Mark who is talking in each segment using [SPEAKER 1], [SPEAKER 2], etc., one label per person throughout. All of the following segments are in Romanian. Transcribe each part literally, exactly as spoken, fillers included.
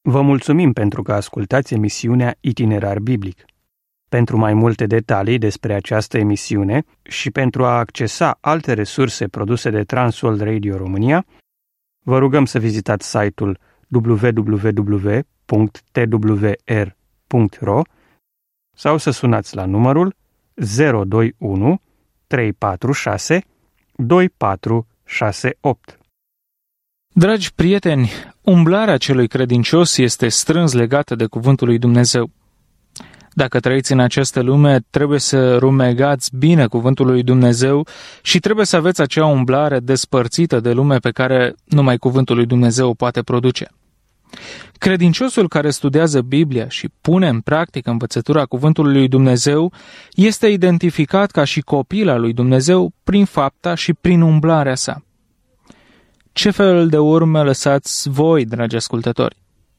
[SPEAKER 1] Vă mulțumim pentru că ascultați emisiunea Itinerar Biblic. Pentru mai multe detalii despre această emisiune și pentru a accesa alte resurse produse de Transworld Radio România, vă rugăm să vizitați site-ul w w w punct t w r punct r o sau să sunați la numărul zero doi unu trei patru șase doi patru șase opt.
[SPEAKER 2] Dragi prieteni, umblarea celui credincios este strâns legată de cuvântul lui Dumnezeu. Dacă trăiți în această lume, trebuie să rumegați bine cuvântul lui Dumnezeu și trebuie să aveți acea umblare despărțită de lume pe care numai cuvântul lui Dumnezeu o poate produce. Credinciosul care studiază Biblia și pune în practică învățătura cuvântului lui Dumnezeu este identificat ca și copil al lui Dumnezeu prin fapta și prin umblarea sa. Ce fel de urme lăsați voi, dragi ascultători?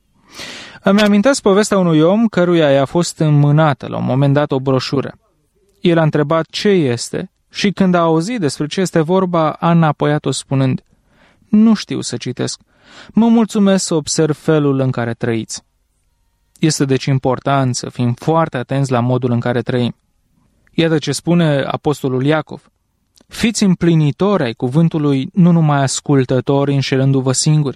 [SPEAKER 2] Îmi amintesc povestea unui om căruia i-a fost înmânată la un moment dat o broșură. El a întrebat ce este și când a auzit despre ce este vorba, a înapoiat-o spunând: "Nu știu să citesc, mă mulțumesc să observ felul în care trăiți." Este deci important să fim foarte atenți la modul în care trăim. Iată ce spune apostolul Iacov: "Fiți împlinitori ai cuvântului, nu numai ascultători înșelându-vă singuri.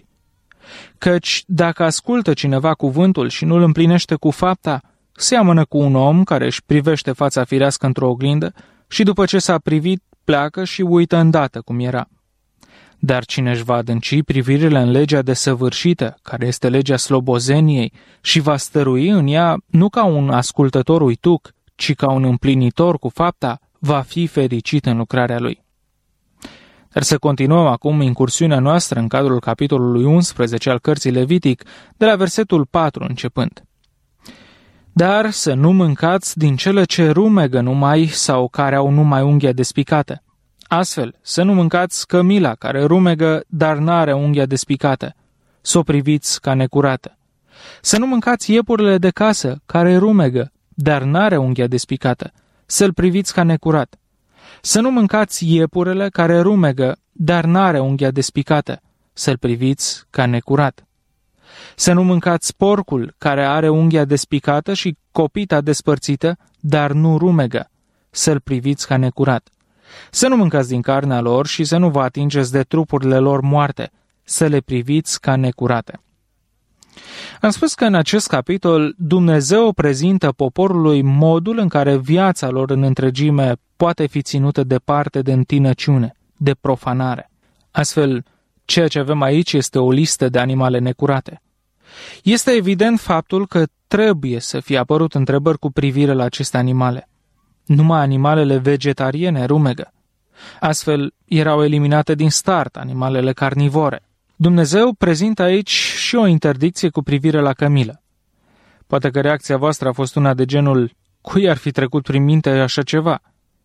[SPEAKER 2] Căci dacă ascultă cineva cuvântul și nu îl împlinește cu fapta, seamănă cu un om care își privește fața firească într-o oglindă și după ce s-a privit, pleacă și uită îndată cum era. Dar cine își va adânci privirile în legea desăvârșită, care este legea slobozeniei, și va stărui în ea nu ca un ascultător uituc, ci ca un împlinitor cu fapta, va fi fericit în lucrarea lui." Dar să continuăm acum incursiunea noastră în cadrul capitolului unsprezece al cărții Levitic, de la versetul patru începând. "Dar să nu mâncați din cele ce rumegă numai sau care au numai unghia despicată. Astfel, să nu mâncați cămila care rumegă, dar n-are unghia despicată, s-o priviți ca necurată. Să nu mâncați iepurile de casă care rumegă, dar n-are unghia despicată, să-l priviți ca necurat. Să nu mâncați iepurele care rumegă, dar n-are unghia despicată, să-l priviți ca necurat. Să nu mâncați porcul care are unghia despicată și copita despărțită, dar nu rumegă, să-l priviți ca necurat. Să nu mâncați din carnea lor și să nu vă atingeți de trupurile lor moarte, să le priviți ca necurate." Am spus că în acest capitol Dumnezeu prezintă poporului modul în care viața lor în întregime poate fi ținută departe de întinăciune, de profanare. Astfel, ceea ce avem aici este o listă de animale necurate. Este evident faptul că trebuie să fie apărut întrebări cu privire la aceste animale. Numai animalele vegetariene rumegă. Astfel, erau eliminate din start animalele carnivore. Dumnezeu prezintă aici și o interdicție cu privire la cămilă. Poate că reacția voastră a fost una de genul: cui ar fi trecut prin minte așa ceva?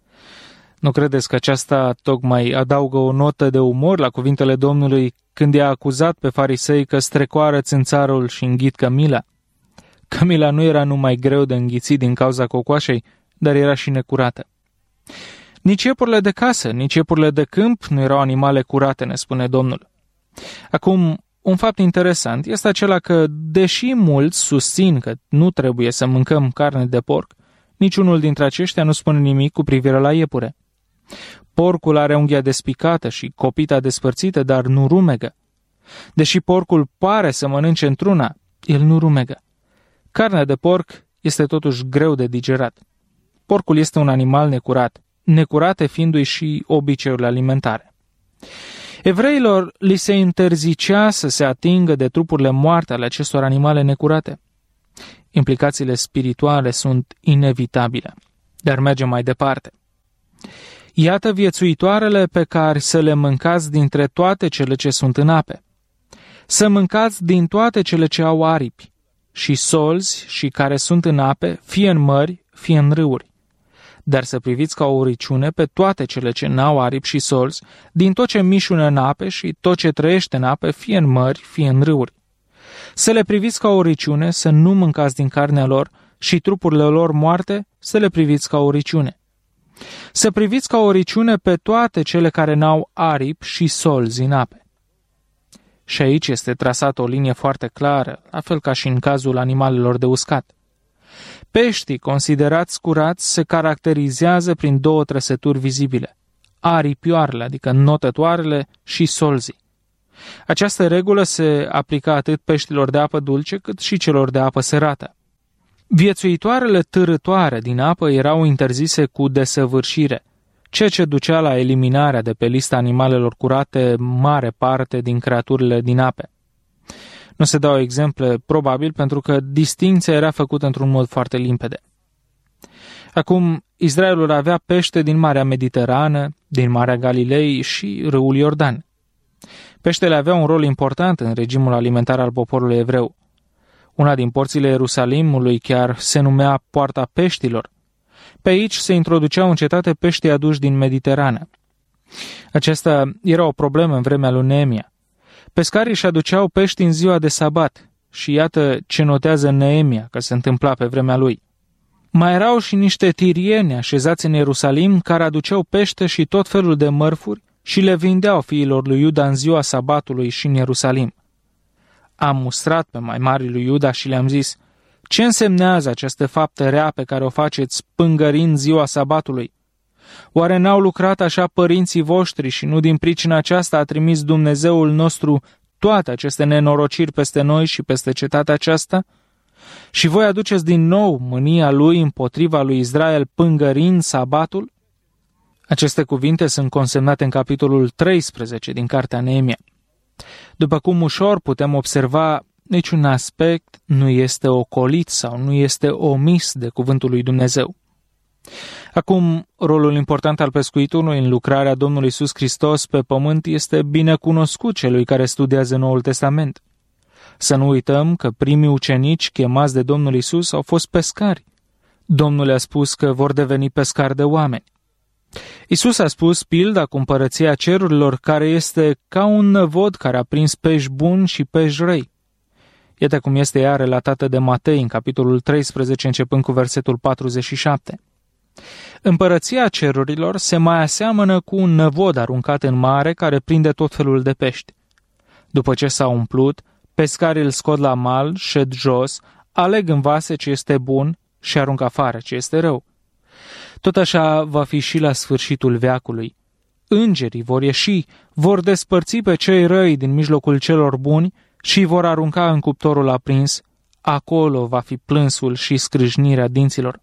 [SPEAKER 2] Nu credeți că aceasta tocmai adaugă o notă de umor la cuvintele Domnului când i-a acuzat pe farisei că strecoară țânțarul și înghit cămila? Cămila nu era numai greu de înghițit din cauza cocoașei, dar era și necurată. Nici iepurile de casă, nici iepurile de câmp nu erau animale curate, ne spune Domnul. Acum, un fapt interesant este acela că, deși mulți susțin că nu trebuie să mâncăm carne de porc, niciunul dintre aceștia nu spune nimic cu privire la iepure. Porcul are unghia despicată și copita despărțită, dar nu rumegă. Deși porcul pare să mănânce într-una, el nu rumegă. Carnea de porc este totuși greu de digerat. Porcul este un animal necurat, necurate fiindu-i și obiceiurile alimentare. Evreilor li se interzicea să se atingă de trupurile moarte ale acestor animale necurate. Implicațiile spirituale sunt inevitabile, dar mergem mai departe. Iată viețuitoarele pe care să le mâncați dintre toate cele ce sunt în ape. Să mâncați din toate cele ce au aripi și solzi și care sunt în ape, fie în mări, fie în râuri. Dar să priviți ca o uriciune pe toate cele ce n-au aripi și solzi, din tot ce mișună în ape și tot ce trăiește în ape, fie în mări, fie în râuri. Să le priviți ca o uriciune, să nu mâncați din carnea lor și trupurile lor moarte, să le priviți ca o uriciune. Să priviți ca o uriciune pe toate cele care n-au aripi și solzi în ape. Și aici este trasată o linie foarte clară, la fel ca și în cazul animalelor de uscat. Peștii considerați curați se caracterizează prin două trăsături vizibile, aripioarele, adică notătoarele, și solzii. Această regulă se aplica atât peștilor de apă dulce cât și celor de apă sărată. Viețuitoarele târătoare din apă erau interzise cu desăvârșire, ceea ce ducea la eliminarea de pe lista animalelor curate mare parte din creaturile din ape. Nu se dau exemple, probabil, pentru că distincția era făcută într-un mod foarte limpede. Acum, Israelul avea pește din Marea Mediterană, din Marea Galilei și râul Iordan. Peștele avea un rol important în regimul alimentar al poporului evreu. Una din porțile Ierusalimului chiar se numea Poarta Peștilor. Pe aici se introduceau în cetate peștii aduși din Mediterană. Aceasta era o problemă în vremea lui Neemia. Pescarii își aduceau pești în ziua de sabat și iată ce notează Neemia că se întâmpla pe vremea lui. Mai erau și niște tirieni așezați în Ierusalim care aduceau pește și tot felul de mărfuri și le vindeau fiilor lui Iuda în ziua sabatului și în Ierusalim. Am mustrat pe mai mari lui Iuda și le-am zis: ce însemnează această faptă rea pe care o faceți pângărind ziua sabatului? Oare n-au lucrat așa părinții voștri și nu din pricina aceasta a trimis Dumnezeul nostru toate aceste nenorociri peste noi și peste cetatea aceasta? Și voi aduceți din nou mânia lui împotriva lui Israel pângărind sabatul? Aceste cuvinte sunt consemnate în capitolul treisprezece din cartea Neemia. După cum ușor putem observa, niciun aspect nu este ocolit sau nu este omis de cuvântul lui Dumnezeu. Acum, rolul important al pescuitului în lucrarea Domnului Iisus Hristos pe pământ este bine cunoscut celui care studiază Noul Testament. Să nu uităm că primii ucenici chemați de Domnul Iisus au fost pescari. Domnul le-a spus că vor deveni pescari de oameni. Iisus a spus pilda cu împărăția cerurilor care este ca un năvod care a prins pești buni și pești răi. Iată cum este ea relatată de Matei în capitolul treisprezece, începând cu versetul patruzeci și șapte. Împărăția cerurilor se mai aseamănă cu un năvod aruncat în mare care prinde tot felul de pești. După ce s-a umplut, pescarii îl scot la mal, șed jos, aleg în vase ce este bun și aruncă afară ce este rău. Tot așa va fi și la sfârșitul veacului. Îngerii vor ieși, vor despărți pe cei răi din mijlocul celor buni și vor arunca în cuptorul aprins. Acolo va fi plânsul și scrâșnirea dinților.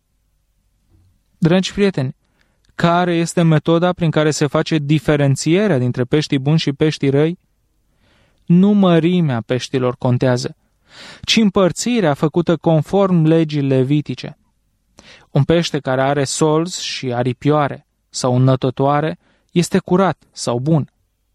[SPEAKER 2] Dragi prieteni, care este metoda prin care se face diferențierea dintre peștii buni și peștii răi? Nu mărimea peștilor contează, ci împărțirea făcută conform legii levitice. Un pește care are solzi și aripioare sau înnătătoare este curat sau bun.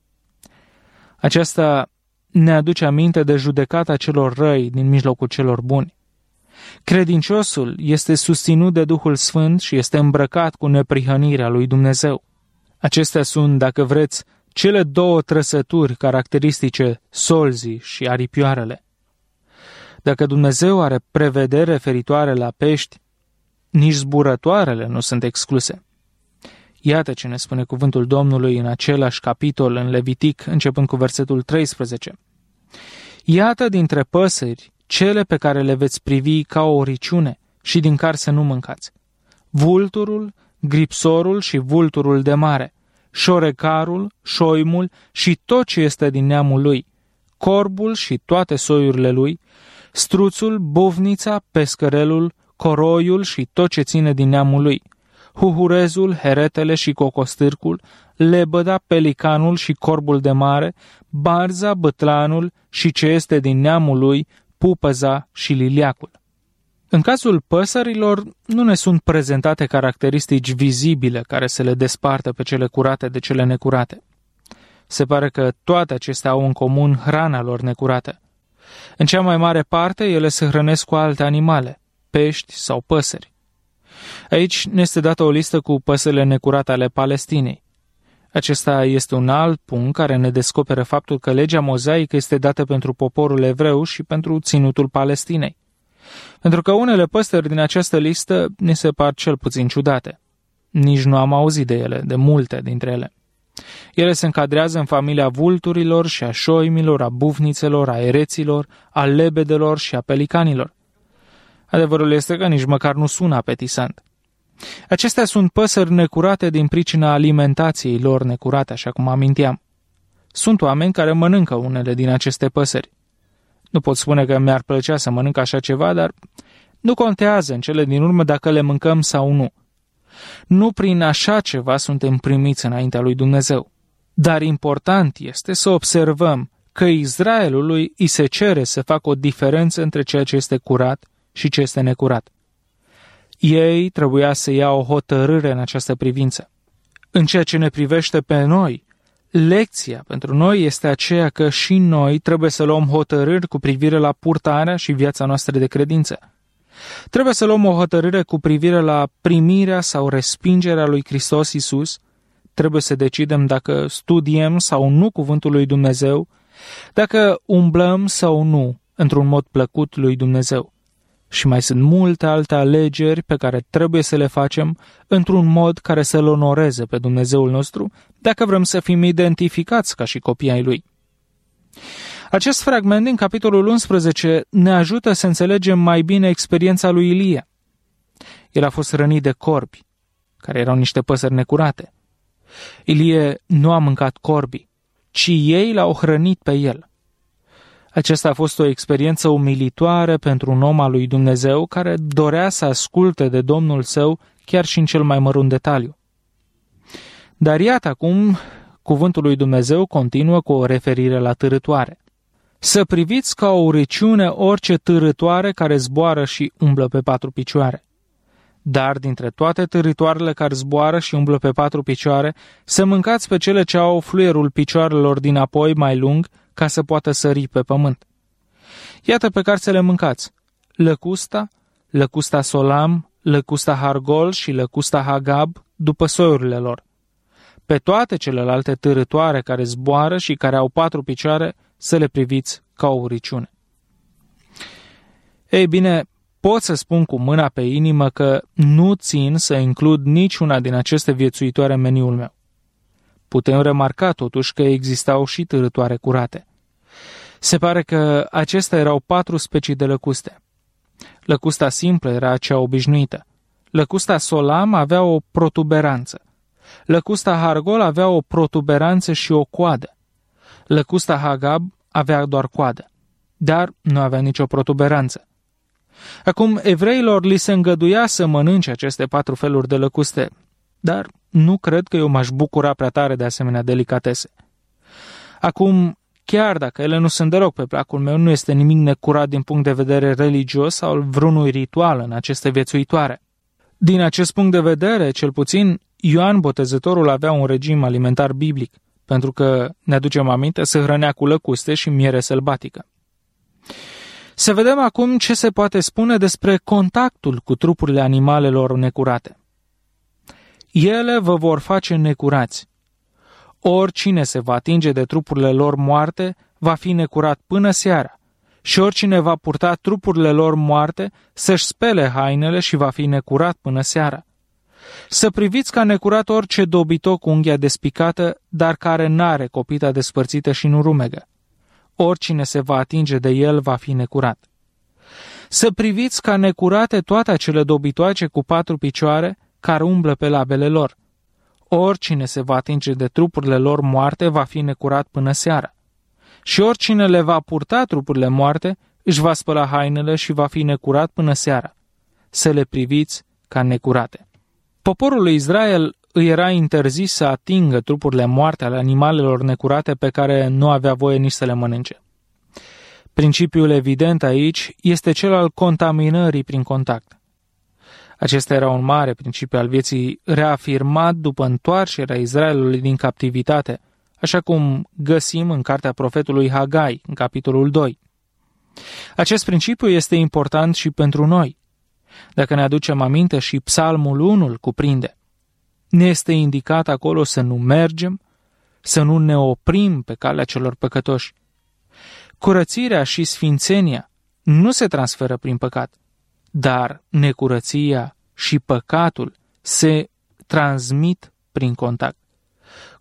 [SPEAKER 2] Aceasta ne aduce aminte de judecata celor răi din mijlocul celor buni. Credinciosul este susținut de Duhul Sfânt și este îmbrăcat cu neprihănirea lui Dumnezeu. Acestea sunt, dacă vreți, cele două trăsături caracteristice solzii și aripioarele. Dacă Dumnezeu are prevedere referitoare la pești, nici zburătoarele nu sunt excluse. Iată ce ne spune cuvântul Domnului în același capitol, în Levitic, începând cu versetul treisprezece. Iată dintre păsări cele pe care le veți privi ca o riciune și din care să nu mâncați: vulturul, gripsorul și vulturul de mare, șorecarul, șoimul și tot ce este din neamul lui, corbul și toate soiurile lui, struțul, bovnița, pescărelul, coroiul și tot ce ține din neamul lui, huhurezul, heretele și cocostârcul, lebăda, pelicanul și corbul de mare, barza, bătlanul și ce este din neamul lui, pupăza și liliacul. În cazul păsărilor, nu ne sunt prezentate caracteristici vizibile care să le despartă pe cele curate de cele necurate. Se pare că toate acestea au în comun hrana lor necurată. În cea mai mare parte, ele se hrănesc cu alte animale, pești sau păsări. Aici ne este dată o listă cu păsările necurate ale Palestinei. Acesta este un alt punct care ne descoperă faptul că legea mozaică este dată pentru poporul evreu și pentru ținutul Palestinei. Pentru că unele păsări din această listă ne se par cel puțin ciudate. Nici nu am auzit de ele, de multe dintre ele. Ele se încadrează în familia vulturilor și a șoimilor, a bufnițelor, a ereților, a lebedelor și a pelicanilor. Adevărul este că nici măcar nu sună apetisant. Acestea sunt păsări necurate din pricina alimentației lor necurate, așa cum aminteam. Sunt oameni care mănâncă unele din aceste păsări. Nu pot spune că mi-ar plăcea să mănânc așa ceva, dar nu contează în cele din urmă dacă le mâncăm sau nu. Nu prin așa ceva suntem primiți înaintea lui Dumnezeu. Dar important este să observăm că Israelului îi se cere să facă o diferență între ceea ce este curat și ce este necurat. Ei trebuia să ia o hotărâre în această privință. În ceea ce ne privește pe noi, lecția pentru noi este aceea că și noi trebuie să luăm hotărâri cu privire la purtarea și viața noastră de credință. Trebuie să luăm o hotărâre cu privire la primirea sau respingerea lui Hristos Iisus. Trebuie să decidem dacă studiem sau nu cuvântul lui Dumnezeu, dacă umblăm sau nu într-un mod plăcut lui Dumnezeu. Și mai sunt multe alte alegeri pe care trebuie să le facem într-un mod care să-L onoreze pe Dumnezeul nostru, dacă vrem să fim identificați ca și copii ai Lui. Acest fragment din capitolul unsprezece ne ajută să înțelegem mai bine experiența lui Ilie. El a fost rănit de corbi, care erau niște păsări necurate. Ilie nu a mâncat corbii, ci ei l-au hrănit pe el. Aceasta a fost o experiență umilitoare pentru un om al lui Dumnezeu care dorea să asculte de Domnul său chiar și în cel mai mărunt detaliu. Dar iată acum, cuvântul lui Dumnezeu continuă cu o referire la târătoare. Să priviți ca o urăciune orice târătoare care zboară și umblă pe patru picioare. Dar dintre toate târătoarele care zboară și umblă pe patru picioare, să mâncați pe cele ce au fluierul picioarelor dinapoi mai lung, ca să poată sări pe pământ. Iată pe care să le mâncați: lăcusta, lăcusta solam, lăcusta hargol și lăcusta hagab, după soiurile lor. Pe toate celelalte târătoare care zboară și care au patru picioare, să le priviți ca o uriciune. Ei bine, pot să spun cu mâna pe inimă că nu țin să includ niciuna din aceste viețuitoare în meniul meu. Putem remarca totuși că existau și târătoare curate. Se pare că acestea erau patru specii de lăcuste. Lăcusta simplă era cea obișnuită. Lăcusta solam avea o protuberanță. Lăcusta hargol avea o protuberanță și o coadă. Lăcusta hagab avea doar coadă, dar nu avea nicio protuberanță. Acum, evreilor li se îngăduia să mănânce aceste patru feluri de lăcuste, dar nu cred că eu m-aș bucura prea tare de asemenea delicatese. Acum, chiar dacă ele nu sunt deloc pe placul meu, nu este nimic necurat din punct de vedere religios sau vreunui ritual în aceste viețuitoare. Din acest punct de vedere, cel puțin, Ioan Botezătorul avea un regim alimentar biblic, pentru că, ne aducem aminte, se hrănea cu lăcuste și miere sălbatică. Să vedem acum ce se poate spune despre contactul cu trupurile animalelor necurate. Ele vă vor face necurați. Oricine se va atinge de trupurile lor moarte va fi necurat până seara, și oricine va purta trupurile lor moarte să-și spele hainele și va fi necurat până seara. Să priviți ca necurat orice dobitoc cu unghia despicată, dar care n-are copita despărțită și nu rumegă. Oricine se va atinge de el va fi necurat. Să priviți ca necurate toate acele dobitoace cu patru picioare care umblă pe labele lor. Oricine se va atinge de trupurile lor moarte va fi necurat până seara. Și oricine le va purta trupurile moarte își va spăla hainele și va fi necurat până seara. Să le priviți ca necurate. Poporul lui Israel îi era interzis să atingă trupurile moarte ale animalelor necurate pe care nu avea voie nici să le mănânce. Principiul evident aici este cel al contaminării prin contact. Acesta era un mare principiu al vieții reafirmat după întoarcerea Israelului din captivitate, așa cum găsim în cartea profetului Hagai, în capitolul doi. Acest principiu este important și pentru noi. Dacă ne aducem aminte, și Psalmul unu îl cuprinde. Ne este indicat acolo să nu mergem, să nu ne oprim pe calea celor păcătoși. Curățirea și sfințenia nu se transferă prin păcat, dar necurăția și păcatul se transmit prin contact.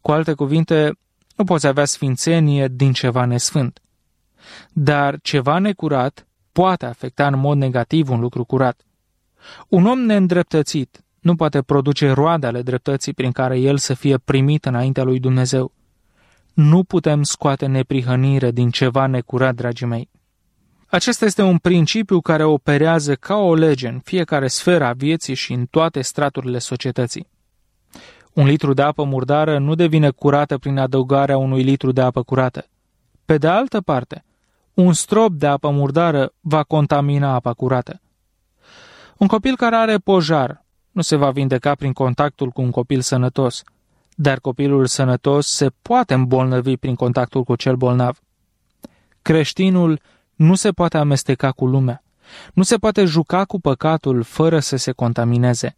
[SPEAKER 2] Cu alte cuvinte, nu poți avea sfințenie din ceva nesfânt. Dar ceva necurat poate afecta în mod negativ un lucru curat. Un om neîndreptățit nu poate produce roade ale dreptății prin care el să fie primit înaintea lui Dumnezeu. Nu putem scoate neprihănire din ceva necurat, dragii mei. Acesta este un principiu care operează ca o lege în fiecare sferă a vieții și în toate straturile societății. Un litru de apă murdară nu devine curată prin adăugarea unui litru de apă curată. Pe de altă parte, un strop de apă murdară va contamina apa curată. Un copil care are pojar nu se va vindeca prin contactul cu un copil sănătos, dar copilul sănătos se poate îmbolnăvi prin contactul cu cel bolnav. Creștinul nu se poate amesteca cu lumea, nu se poate juca cu păcatul fără să se contamineze.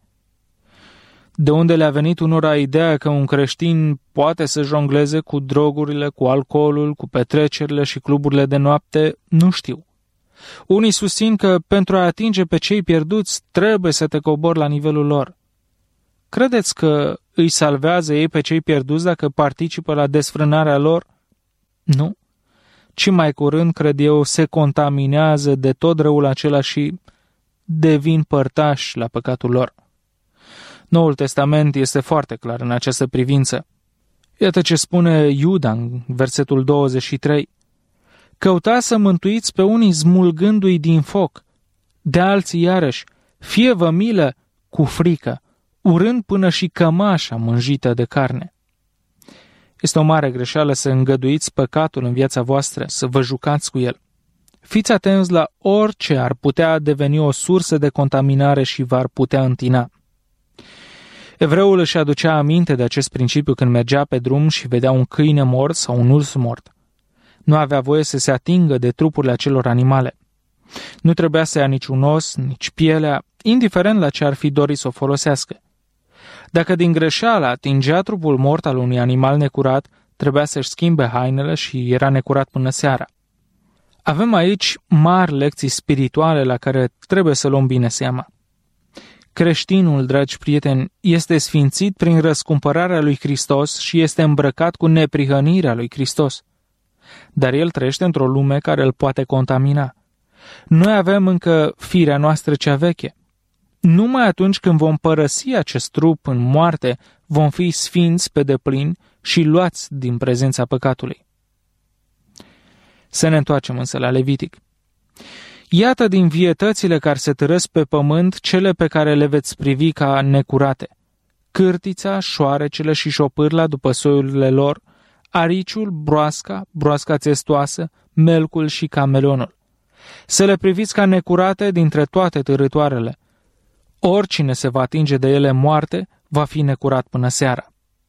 [SPEAKER 2] De unde le-a venit unora ideea că un creștin poate să jongleze cu drogurile, cu alcoolul, cu petrecerile și cluburile de noapte, nu știu. Unii susțin că pentru a atinge pe cei pierduți trebuie să te cobori la nivelul lor. Credeți că îi salvează ei pe cei pierduți dacă participă la desfrânarea lor? Nu. Ci mai curând, cred eu, se contaminează de tot răul acela și devin părtași la păcatul lor. Noul Testament este foarte clar în această privință. Iată ce spune Iuda în versetul douăzeci și trei. Căutați să mântuiți pe unii smulgându-i din foc, de alții iarăși, fie-vă milă cu frică, urând până și cămașa mânjită de carne. Este o mare greșeală să îngăduiți păcatul în viața voastră, să vă jucați cu el. Fiți atenți la orice ar putea deveni o sursă de contaminare și v-ar putea întina. Evreul își aducea aminte de acest principiu când mergea pe drum și vedea un câine mort sau un urs mort. Nu avea voie să se atingă de trupurile acelor animale. Nu trebuia să ia niciun os, nici pielea, indiferent la ce ar fi dorit să o folosească. Dacă din greșeală atingea trupul mort al unui animal necurat, trebuia să-și schimbe hainele și era necurat până seara. Avem aici mari lecții spirituale la care trebuie să luăm bine seama. Creștinul, dragi prieteni, este sfințit prin răscumpărarea lui Hristos și este îmbrăcat cu neprihănirea lui Hristos. Dar el trăiește într-o lume care îl poate contamina. Noi avem încă firea noastră cea veche. Numai atunci când vom părăsi acest trup în moarte, vom fi sfinți pe deplin și luați din prezența păcatului. Să ne întoarcem însă la Levitic. Iată din vietățile care se târăsc pe pământ cele pe care le veți privi ca necurate. Cârtița, șoarecele și șopârla după soiurile lor, ariciul, broasca, broasca țestoasă, melcul și camelonul. Să le priviți ca necurate dintre toate târâtoarele. Oricine se va atinge de ele moarte, va fi necurat până seara.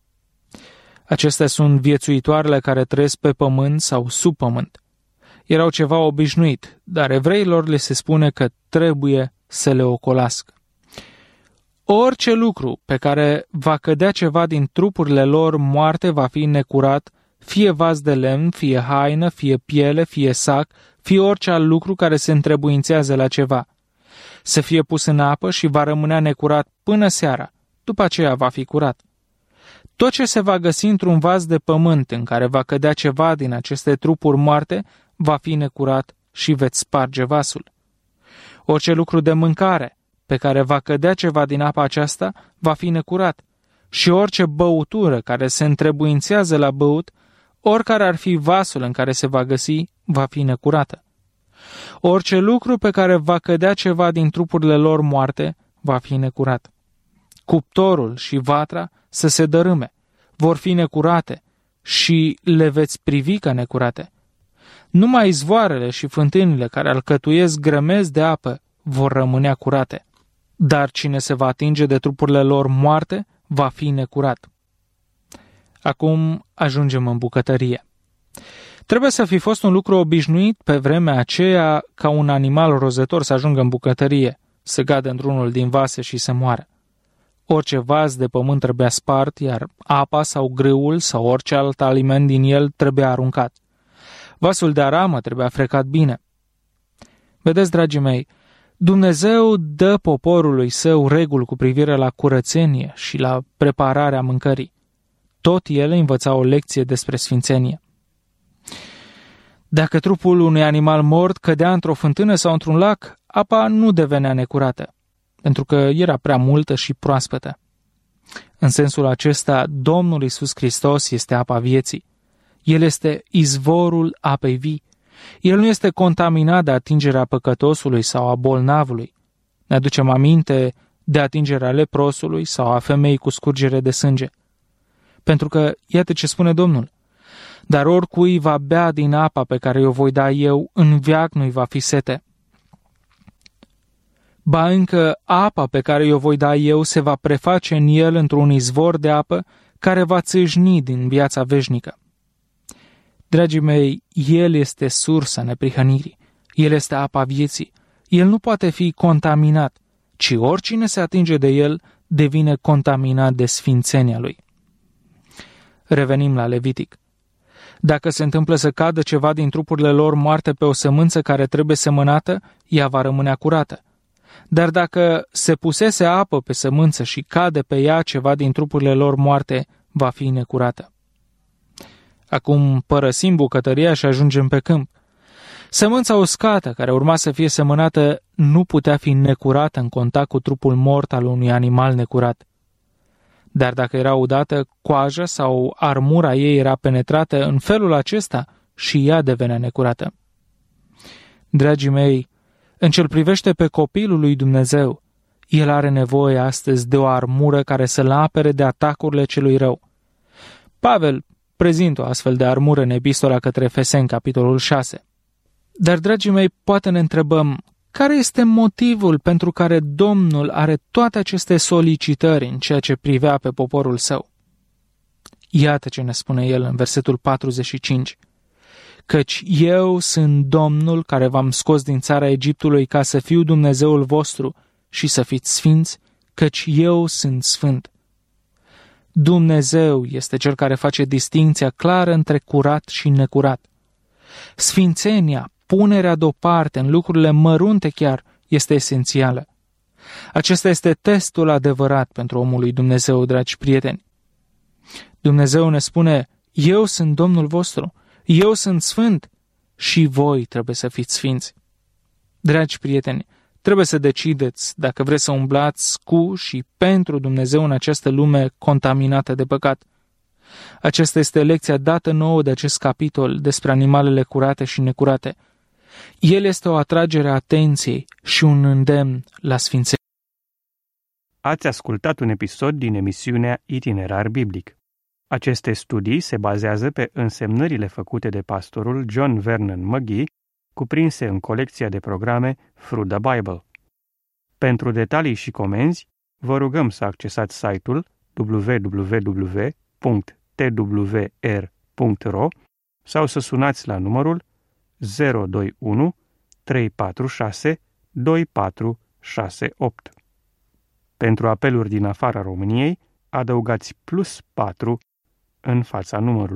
[SPEAKER 2] Acestea sunt viețuitoarele care trăiesc pe pământ sau sub pământ. Erau ceva obișnuit, dar evreilor le se spune că trebuie să le ocolască. Orice lucru pe care va cădea ceva din trupurile lor moarte va fi necurat, fie vas de lemn, fie haină, fie piele, fie sac, fie orice alt lucru care se întrebuințează la ceva. Să fie pus în apă și va rămânea necurat până seara, după aceea va fi curat. Tot ce se va găsi într-un vas de pământ în care va cădea ceva din aceste trupuri moarte, va fi necurat și veți sparge vasul. Orice lucru de mâncare pe care va cădea ceva din apa aceasta, va fi necurat. Și orice băutură care se întrebuințează la băut, oricare ar fi vasul în care se va găsi, va fi necurată. Orice lucru pe care va cădea ceva din trupurile lor moarte, va fi necurat. Cuptorul și vatra să se dărâme, vor fi necurate și le veți privi ca necurate. Numai izvoarele și fântânile care alcătuiesc grămezi de apă vor rămânea curate. Dar cine se va atinge de trupurile lor moarte, va fi necurat. Acum ajungem în bucătărie. Trebuie să fi fost un lucru obișnuit pe vremea aceea ca un animal rozător să ajungă în bucătărie, să gadă într-unul din vase și să moară. Orice vas de pământ trebuia spart, iar apa sau grâul sau orice alt aliment din el trebuia aruncat. Vasul de aramă trebuia frecat bine. Vedeți, dragii mei, Dumnezeu dă poporului său reguli cu privire la curățenie și la prepararea mâncării. Tot ele învăța o lecție despre sfințenie. Dacă trupul unui animal mort cădea într-o fântână sau într-un lac, apa nu devenea necurată, pentru că era prea multă și proaspătă. În sensul acesta, Domnul Iisus Hristos este apa vieții. El este izvorul apei vii. El nu este contaminat de atingerea păcătosului sau a bolnavului. Ne aducem aminte de atingerea leprosului sau a femeii cu scurgere de sânge. Pentru că, iată ce spune Domnul, dar oricui va bea din apa pe care o voi da eu, în veac nu-i va fi sete. Ba încă apa pe care o voi da eu se va preface în el într-un izvor de apă care va țâșni din viața veșnică. Dragii mei, El este sursa neprihănirii, El este apa vieții, El nu poate fi contaminat, ci oricine se atinge de El devine contaminat de sfințenia Lui. Revenim la Levitic. Dacă se întâmplă să cadă ceva din trupurile lor moarte pe o sămânță care trebuie semănată, ea va rămâne curată. Dar dacă se pusese apă pe sămânță și cade pe ea ceva din trupurile lor moarte, va fi necurată. Acum părăsim bucătăria și ajungem pe câmp. Sămânța uscată, care urma să fie semănată, nu putea fi necurată în contact cu trupul mort al unui animal necurat. Dar dacă era udată, coaja sau armura ei era penetrată, în felul acesta și ea devenea necurată. Dragii mei, în ce-l privește pe copilul lui Dumnezeu, el are nevoie astăzi de o armură care să-l apere de atacurile celui rău. Pavel prezintă o astfel de armură în epistola către Efeseni, capitolul șase. Dar, dragii mei, poate ne întrebăm, care este motivul pentru care Domnul are toate aceste solicitări în ceea ce privea pe poporul său? Iată ce ne spune el în versetul patruzeci și cinci. Căci eu sunt Domnul care v-am scos din țara Egiptului ca să fiu Dumnezeul vostru și să fiți sfinți, căci eu sunt sfânt. Dumnezeu este Cel care face distinția clară între curat și necurat. Sfințenia, punerea deoparte în lucrurile mărunte chiar, este esențială. Acesta este testul adevărat pentru omul lui Dumnezeu, dragi prieteni. Dumnezeu ne spune, eu sunt Domnul vostru, eu sunt sfânt și voi trebuie să fiți sfinți. Dragi prieteni, trebuie să decideți dacă vreți să umblați cu și pentru Dumnezeu în această lume contaminată de păcat. Aceasta este lecția dată nouă de acest capitol despre animalele curate și necurate. El este o atragere a atenției și un îndemn la sfințenie.
[SPEAKER 1] Ați ascultat un episod din emisiunea Itinerar Biblic. Aceste studii se bazează pe însemnările făcute de pastorul John Vernon McGee, cuprinse în colecția de programe Through the Bible. Pentru detalii și comenzi, vă rugăm să accesați site-ul w w w punct t w r punct r o sau să sunați la numărul zero doi unu trei patru șase doi patru șase opt. Pentru apeluri din afara României, adăugați plus patru în fața numărului.